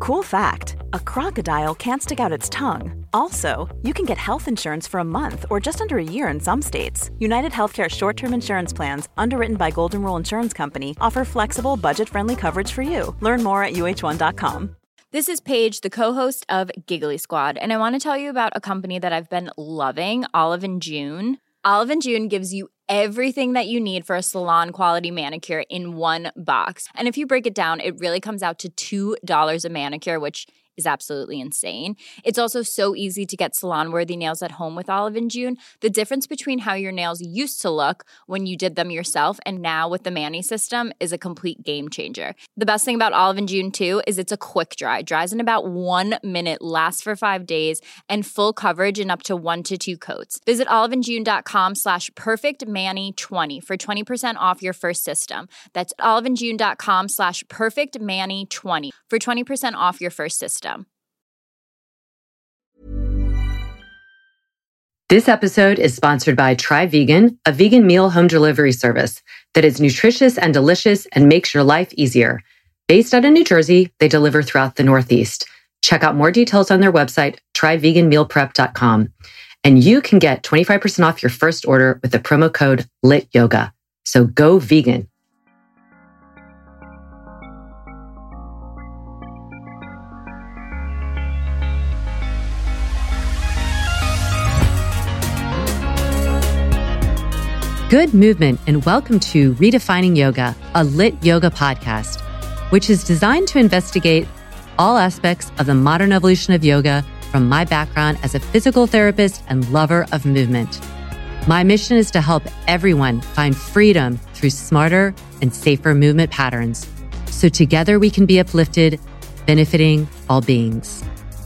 Cool fact, a crocodile can't stick out its tongue. Also, you can get health insurance for a month or just under a year in some states. United Healthcare short-term insurance plans, underwritten by Golden Rule Insurance Company, offer flexible, budget-friendly coverage for you. Learn more at uh1.com. This is Paige, the co-host of Giggly Squad, and I want to tell you about a company that I've been loving, Olive & June. Olive & June gives you everything that you need for a salon-quality manicure in one box. And if you break it down, it really comes out to $2 a manicure, which is absolutely insane. It's also so easy to get salon-worthy nails at home with Olive & June. The difference between how your nails used to look when you did them yourself and now with the Mani system is a complete game changer. The best thing about Olive & June, too, is it's a quick dry. Dries in about 1 minute, lasts for 5 days, and full coverage in up to 1 to 2 coats. Visit oliveandjune.com/perfectmani20 for 20% off your first system. That's oliveandjune.com/perfectmani20 for 20% off your first system. This episode is sponsored by Try Vegan, a vegan meal home delivery service that is nutritious and delicious and makes your life easier. Based out of New Jersey, they deliver throughout the Northeast. Check out more details on their website, tryveganmealprep.com. And you can get 25% off your first order with the promo code LITYOGA. So go vegan. Good movement, and welcome to Redefining Yoga, a lit yoga podcast, which is designed to investigate all aspects of the modern evolution of yoga from my background as a physical therapist and lover of movement. My mission is to help everyone find freedom through smarter and safer movement patterns, so together we can be uplifted, benefiting all beings.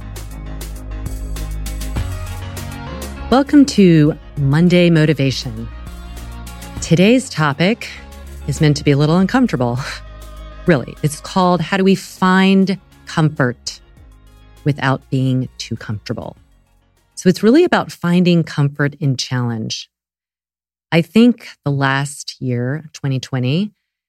Welcome to Monday Motivation. Today's topic is meant to be a little uncomfortable. Really, it's called How Do We Find Comfort Without Being Too Comfortable? So it's really about finding comfort in challenge. I think the last year, 2020,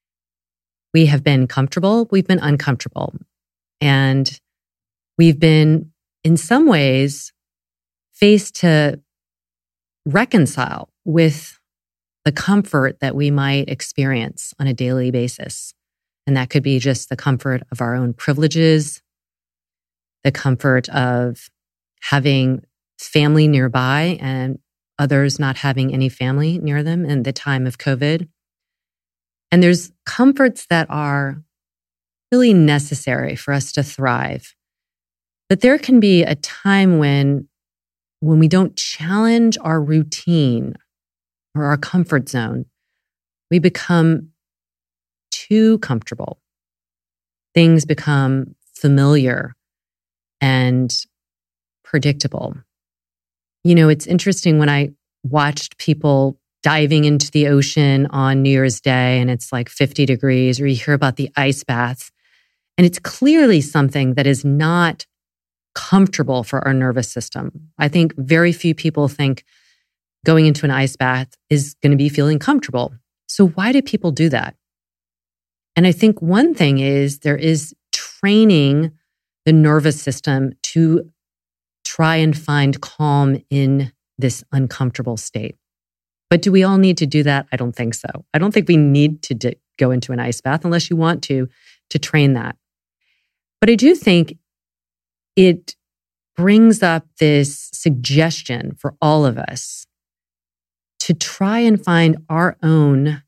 we have been comfortable, we've been uncomfortable. And we've been, in some ways, faced to reconcile with the comfort that we might experience on a daily basis. And that could be just the comfort of our own privileges, the comfort of having family nearby and others not having any family near them in the time of COVID. And there's comforts that are really necessary for us to thrive. But there can be a time when we don't challenge our routine or our comfort zone, we become too comfortable. Things become familiar and predictable. You know, it's interesting when I watched people diving into the ocean on New Year's Day and it's like 50 degrees, or you hear about the ice baths, and it's clearly something that is not comfortable for our nervous system. I think very few people think going into an ice bath is going to be feeling comfortable. So why do people do that? And I think one thing is there is training the nervous system to try and find calm in this uncomfortable state. But do we all need to do that? I don't think so. I don't think we need to go into an ice bath unless you want to train that. But I do think it brings up this suggestion for all of us to try and find our own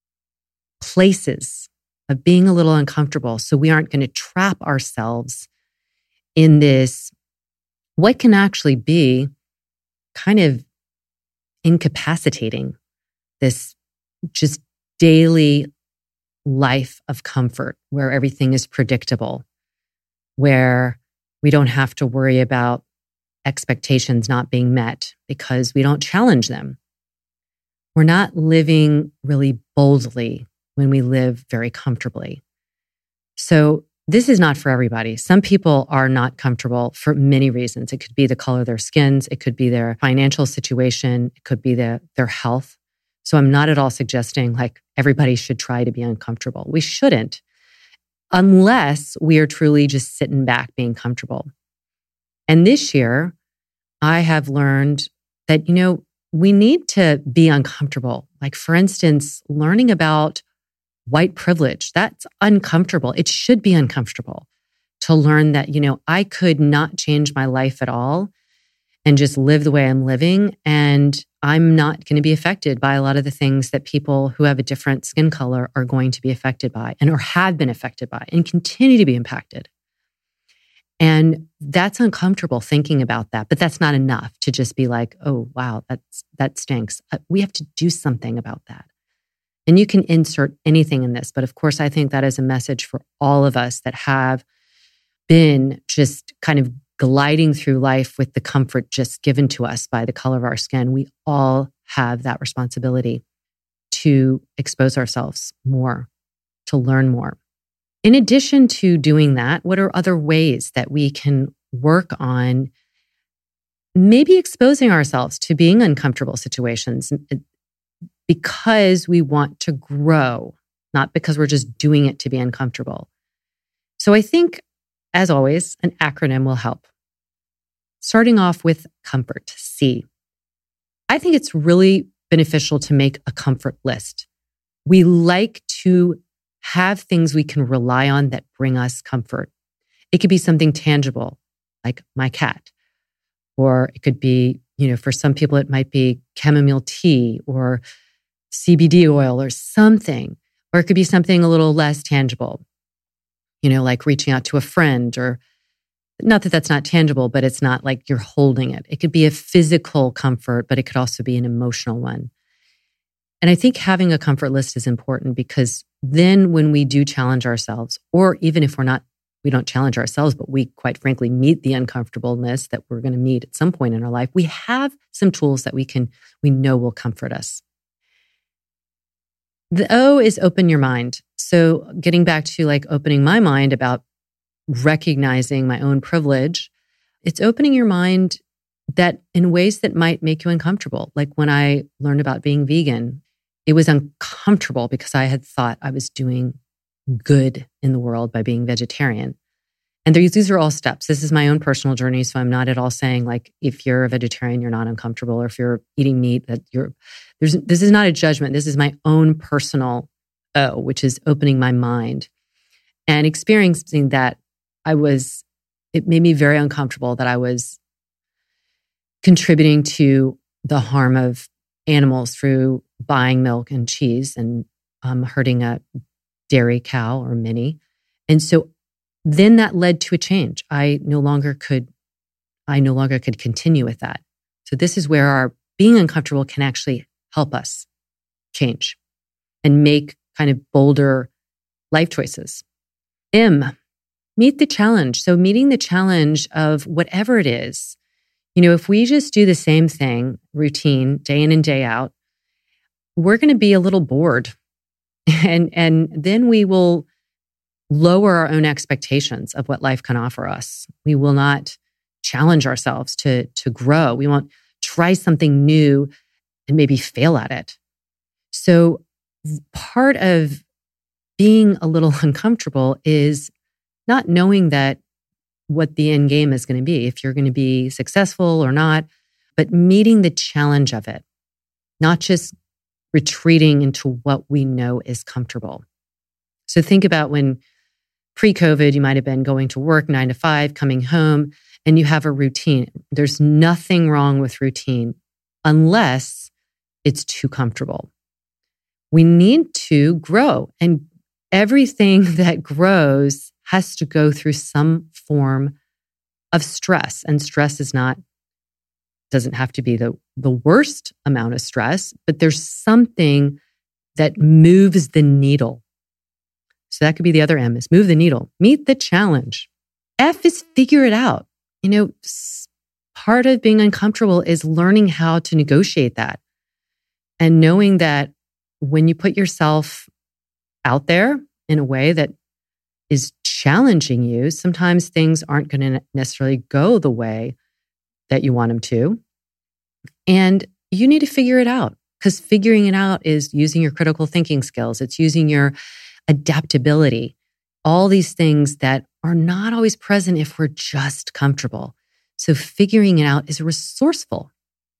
places of being a little uncomfortable so we aren't going to trap ourselves in this, what can actually be kind of incapacitating, this just daily life of comfort where everything is predictable, where we don't have to worry about expectations not being met because we don't challenge them. We're not living really boldly when we live very comfortably. So this is not for everybody. Some people are not comfortable for many reasons. It could be the color of their skins. It could be their financial situation. It could be their health. So I'm not at all suggesting like everybody should try to be uncomfortable. We shouldn't. unless we are truly just sitting back being comfortable. And this year, I have learned that, we need to be uncomfortable. Like, for instance, learning about white privilege, that's uncomfortable. It should be uncomfortable to learn that, I could not change my life at all and just live the way I'm living. And I'm not going to be affected by a lot of the things that people who have a different skin color are going to be affected by or have been affected by and continue to be impacted. And that's uncomfortable thinking about that, but that's not enough to just be like, oh, wow, that stinks. We have to do something about that. And you can insert anything in this, but of course, I think that is a message for all of us that have been just kind of gliding through life with the comfort just given to us by the color of our skin. We all have that responsibility to expose ourselves more, to learn more. In addition to doing that, what are other ways that we can work on maybe exposing ourselves to being in uncomfortable situations because we want to grow, not because we're just doing it to be uncomfortable? So I think, as always, an acronym will help. Starting off with comfort, C. I think it's really beneficial to make a comfort list. We like to have things we can rely on that bring us comfort. It could be something tangible, like my cat. Or it could be, for some people, it might be chamomile tea or CBD oil or something. Or it could be something a little less tangible, like reaching out to a friend, or not that that's not tangible, but it's not like you're holding it. It could be a physical comfort, but it could also be an emotional one. And I think having a comfort list is important because then when we do challenge ourselves, or even if we don't challenge ourselves, but we quite frankly meet the uncomfortableness that we're going to meet at some point in our life, we have some tools that we know will comfort us. The O is open your mind. So getting back to like opening my mind about recognizing my own privilege, it's opening your mind that in ways that might make you uncomfortable. Like when I learned about being vegan, it was uncomfortable because I had thought I was doing good in the world by being vegetarian. And these are all steps. This is my own personal journey. So I'm not at all saying like, if you're a vegetarian, you're not uncomfortable, or if you're eating meat, this is not a judgment. This is my own personal O, which is opening my mind and experiencing that it made me very uncomfortable that I was contributing to the harm of animals through buying milk and cheese and hurting a dairy cow or mini. And so then that led to a change. I no longer could continue with that. So this is where our being uncomfortable can actually help us change and make kind of bolder life choices. M, meet the challenge. So meeting the challenge of whatever it is. If we just do the same thing, routine, day in and day out, we're going to be a little bored. And then we will lower our own expectations of what life can offer us. We will not challenge ourselves to grow. We won't try something new and maybe fail at it. So part of being a little uncomfortable is not knowing that what the end game is going to be, if you're going to be successful or not, but meeting the challenge of it, not just retreating into what we know is comfortable. So think about when pre-COVID, you might have been going to work 9 to 5, coming home, and you have a routine. There's nothing wrong with routine unless it's too comfortable. We need to grow, and everything that grows has to go through some form of stress. And stress doesn't have to be the worst amount of stress, but there's something that moves the needle. So that could be the other M, is move the needle, meet the challenge. F is figure it out. Part of being uncomfortable is learning how to negotiate that and knowing that when you put yourself out there in a way that is challenging you, sometimes things aren't going to necessarily go the way that you want them to. And you need to figure it out, because figuring it out is using your critical thinking skills. It's using your adaptability. all these things that are not always present if we're just comfortable. So figuring it out is resourceful.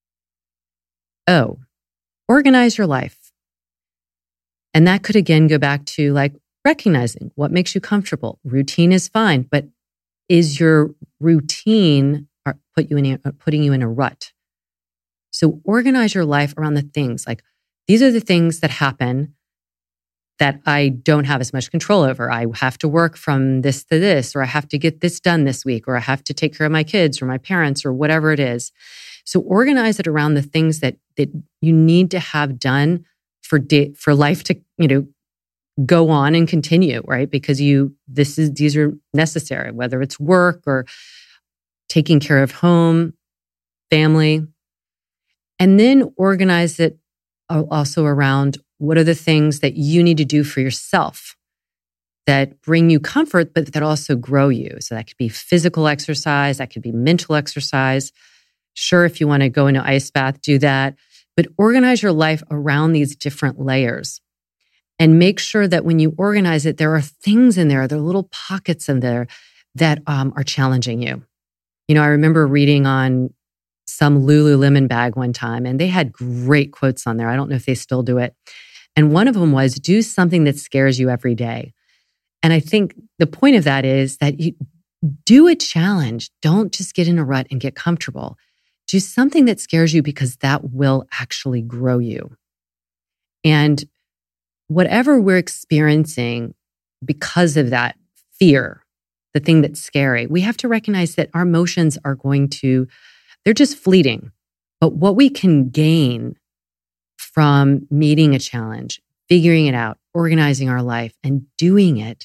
O, organize your life. And that could again go back to like recognizing what makes you comfortable. Routine is fine, but is your routine putting you in a rut? So organize your life around the things like, these are the things that happen that I don't have as much control over. I have to work from this to this, or I have to get this done this week, or I have to take care of my kids or my parents or whatever it is. So organize it around the things that you need to have done for life to, go on and continue, right? Because these are necessary, whether it's work or taking care of home, family. And then organize it also around what are the things that you need to do for yourself that bring you comfort, but that also grow you. So that could be physical exercise, that could be mental exercise. Sure, if you want to go into ice bath, do that. But organize your life around these different layers. And make sure that when you organize it, there are things in there, there are little pockets in there that are challenging you. I remember reading on some Lululemon bag one time, and they had great quotes on there. I don't know if they still do it. And one of them was, do something that scares you every day. And I think the point of that is that you do a challenge. Don't just get in a rut and get comfortable. Do something that scares you because that will actually grow you. And whatever we're experiencing because of that fear, the thing that's scary, we have to recognize that our emotions they're just fleeting. But what we can gain from meeting a challenge, figuring it out, organizing our life, and doing it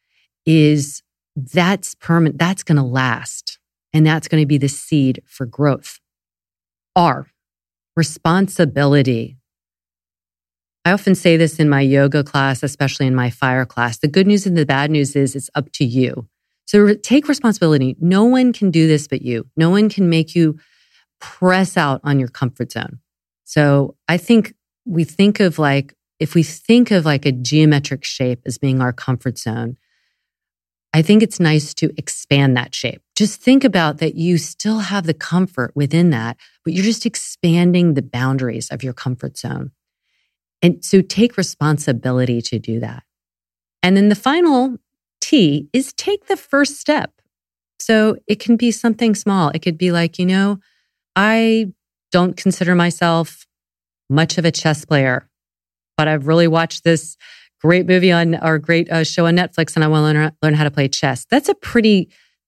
that's permanent. That's going to last. And that's going to be the seed for growth. R, responsibility. I often say this in my yoga class, especially in my fire class. The good news and the bad news is it's up to you. So take responsibility. No one can do this but you. No one can make you press out on your comfort zone. So I think if we think of like a geometric shape as being our comfort zone, I think it's nice to expand that shape. Just think about that you still have the comfort within that, but you're just expanding the boundaries of your comfort zone. And so take responsibility to do that. And then the final T is take the first step. So it can be something small. It could be like, I don't consider myself much of a chess player, but I've really watched this great movie great show on Netflix, and I want to learn how to play chess. That's a pretty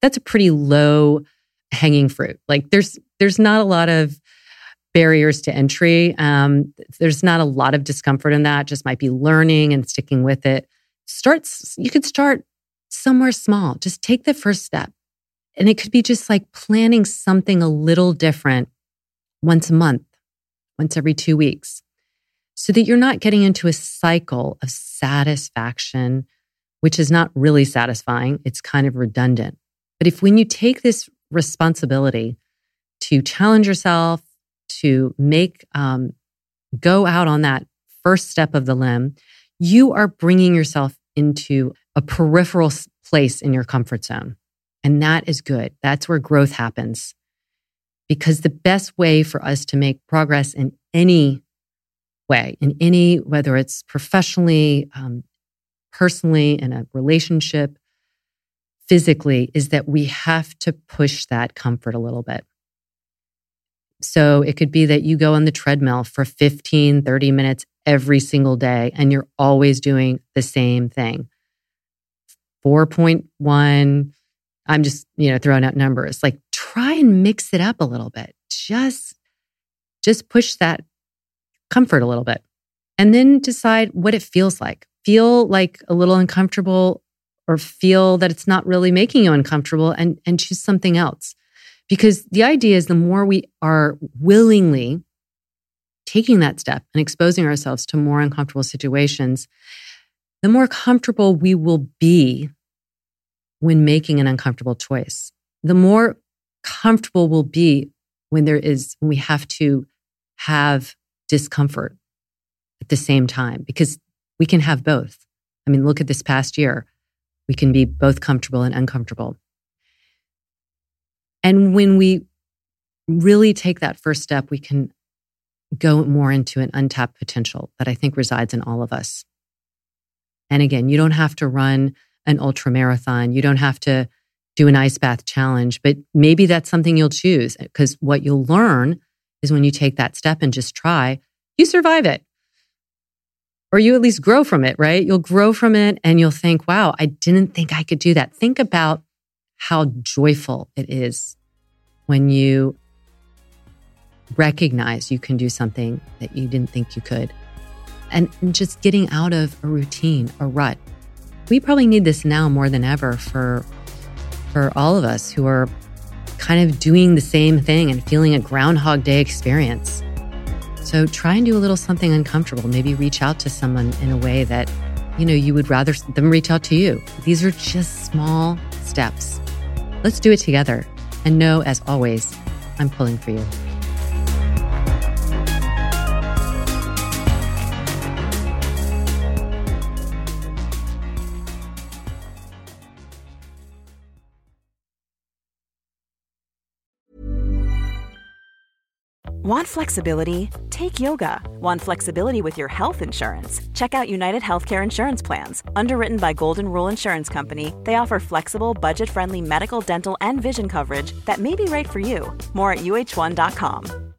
low hanging fruit. Like there's not a lot of barriers to entry. There's not a lot of discomfort in that. Just might be learning and sticking with it. You could start somewhere small. Just take the first step. And it could be just like planning something a little different once a month, once every 2 weeks, so that you're not getting into a cycle of satisfaction, which is not really satisfying. It's kind of redundant. But when you take this responsibility to challenge yourself, to go out on that first step of the limb, you are bringing yourself into a peripheral place in your comfort zone. And that is good. That's where growth happens. Because the best way for us to make progress in any way, whether it's professionally, personally, in a relationship, physically, is that we have to push that comfort a little bit. So it could be that you go on the treadmill for 15, 30 minutes every single day, and you're always doing the same thing. 4.1, I'm just, throwing out numbers. Like try and mix it up a little bit. Just push that comfort a little bit. And then decide what it feels like. Feel like a little uncomfortable, or feel that it's not really making you uncomfortable, and choose something else. Because the idea is the more we are willingly taking that step and exposing ourselves to more uncomfortable situations, the more comfortable we will be when making an uncomfortable choice. The more comfortable we'll be when we have to have discomfort at the same time, because we can have both. I mean, look at this past year. We can be both comfortable and uncomfortable. And when we really take that first step, we can go more into an untapped potential that I think resides in all of us. And again, you don't have to run an ultra marathon. You don't have to do an ice bath challenge, but maybe that's something you'll choose, because what you'll learn is when you take that step and just try, you survive it. Or you at least grow from it, right? You'll grow from it and you'll think, wow, I didn't think I could do that. Think about how joyful it is when you recognize you can do something that you didn't think you could. And just getting out of a routine, a rut. We probably need this now more than ever for all of us who are kind of doing the same thing and feeling a Groundhog Day experience. So try and do a little something uncomfortable. Maybe reach out to someone in a way that, you would rather them reach out to you. These are just small steps. Let's do it together. And know, as always, I'm pulling for you. Want flexibility? Take yoga. Want flexibility with your health insurance? Check out United Healthcare Insurance Plans. Underwritten by Golden Rule Insurance Company, they offer flexible, budget-friendly medical, dental, and vision coverage that may be right for you. More at UH1.com.